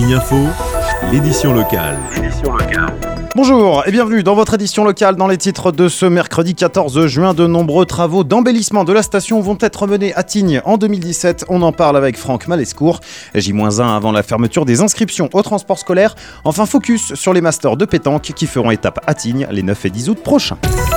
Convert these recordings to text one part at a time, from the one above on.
Tignes Info, l'édition locale. Bonjour et bienvenue dans votre édition locale. Dans les titres de ce mercredi 14 juin, de nombreux travaux d'embellissement de la station vont être menés à Tignes en 2017. On en parle avec Franck Malescourt. J-1 avant la fermeture des inscriptions au transport scolaire. Enfin, focus sur les masters de pétanque qui feront étape à Tignes les 9 et 10 août prochains.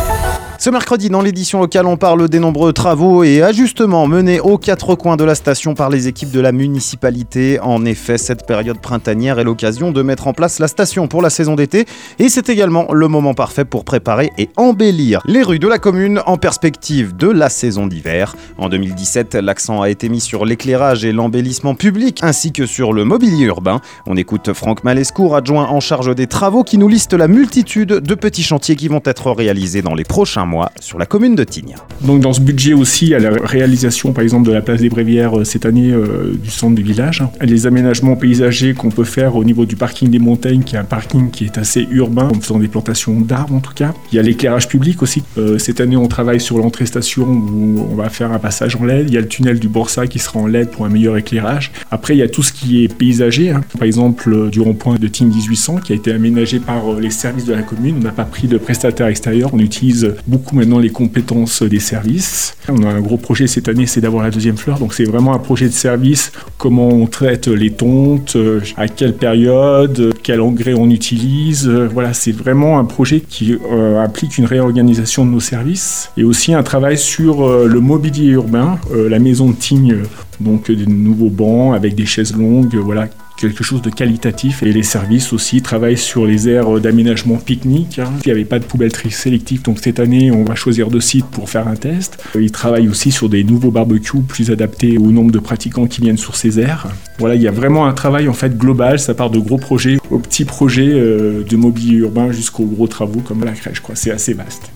Ce mercredi, dans l'édition locale, on parle des nombreux travaux et ajustements menés aux quatre coins de la station par les équipes de la municipalité. En effet, cette période printanière est l'occasion de mettre en place la station pour la saison d'été et c'est également le moment parfait pour préparer et embellir les rues de la commune en perspective de la saison d'hiver. En 2017, l'accent a été mis sur l'éclairage et l'embellissement public ainsi que sur le mobilier urbain. On écoute Franck Malescourt, adjoint en charge des travaux, qui nous liste la multitude de petits chantiers qui vont être réalisés dans les prochains mois sur la commune de Tignes. Donc dans ce budget aussi, il y a la réalisation par exemple de la place des Brévières cette année du centre du village. Les aménagements paysagers qu'on peut faire au niveau du parking des Montagnes, qui est un parking qui est assez urbain, en faisant des plantations d'arbres en tout cas. Il y a l'éclairage public aussi. Cette année on travaille sur l'entrée station où on va faire un passage en LED. Il y a le tunnel du Borsa qui sera en LED pour un meilleur éclairage. Après il y a tout ce qui est paysager. Par exemple du rond-point de Tignes 1800 qui a été aménagé par les services de la commune. On n'a pas pris de prestataire extérieur. On utilise beaucoup maintenant les compétences des services. On a un gros projet cette année, c'est d'avoir la deuxième fleur. Donc c'est vraiment un projet de service, comment on traite les tontes, à quelle période, quel engrais on utilise. Voilà, c'est vraiment un projet qui implique une réorganisation de nos services et aussi un travail sur le mobilier urbain, la maison de Tignes, donc des nouveaux bancs avec des chaises longues, voilà, quelque chose de qualitatif. Et les services aussi travaillent sur les aires d'aménagement pique-nique. Il n'y avait pas de poubelle tri sélective, donc cette année on va choisir 2 sites pour faire un test. Ils travaillent aussi sur des nouveaux barbecues plus adaptés au nombre de pratiquants qui viennent sur ces aires. Voilà, il y a vraiment un travail en fait global, ça part de gros projets aux petits projets de mobilier urbain jusqu'aux gros travaux comme la crèche, quoi. C'est assez vaste.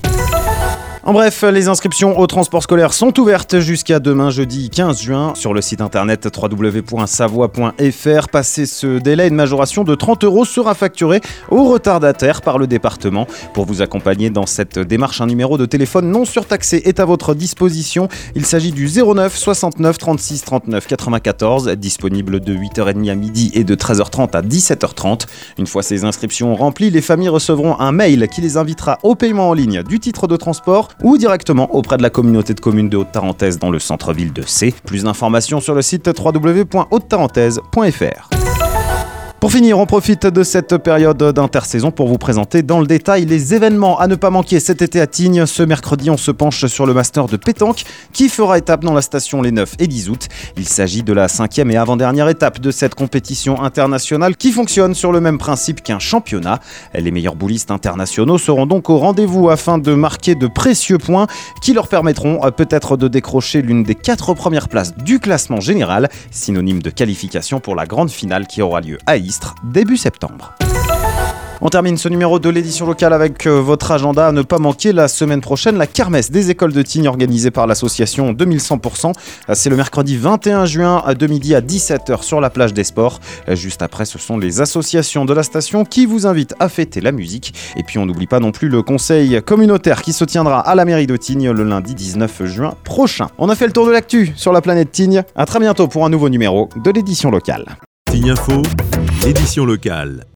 En bref, les inscriptions au transport scolaire sont ouvertes jusqu'à demain jeudi 15 juin sur le site internet www.savoie.fr. Passé ce délai, une majoration de 30 € sera facturée aux retardataires par le département. Pour vous accompagner dans cette démarche, un numéro de téléphone non surtaxé est à votre disposition. Il s'agit du 09 69 36 39 94, disponible de 8h30 à midi et de 13h30 à 17h30. Une fois ces inscriptions remplies, les familles recevront un mail qui les invitera au paiement en ligne du titre de transport ou directement auprès de la communauté de communes de Haute-Tarentaise dans le centre-ville de C. Plus d'informations sur le site www.hautetarentaise.fr. Pour finir, on profite de cette période d'intersaison pour vous présenter dans le détail les événements à ne pas manquer cet été à Tignes. Ce mercredi, on se penche sur le master de pétanque qui fera étape dans la station les 9 et 10 août. Il s'agit de la 5e et avant-dernière étape de cette compétition internationale qui fonctionne sur le même principe qu'un championnat. Les meilleurs boulistes internationaux seront donc au rendez-vous afin de marquer de précieux points qui leur permettront peut-être de décrocher l'une des 4 premières places du classement général, synonyme de qualification pour la grande finale qui aura lieu à Istres début septembre. On termine ce numéro de l'édition locale avec votre agenda à ne pas manquer la semaine prochaine, la kermesse des écoles de Tignes organisée par l'association 2100%. C'est le mercredi 21 juin de midi à 17h sur la plage des sports. Juste après, ce sont les associations de la station qui vous invitent à fêter la musique. Et puis on n'oublie pas non plus le conseil communautaire qui se tiendra à la mairie de Tignes le lundi 19 juin prochain. On a fait le tour de l'actu sur la planète Tignes. À très bientôt pour un nouveau numéro de l'édition locale. Tignes Info, l'édition locale.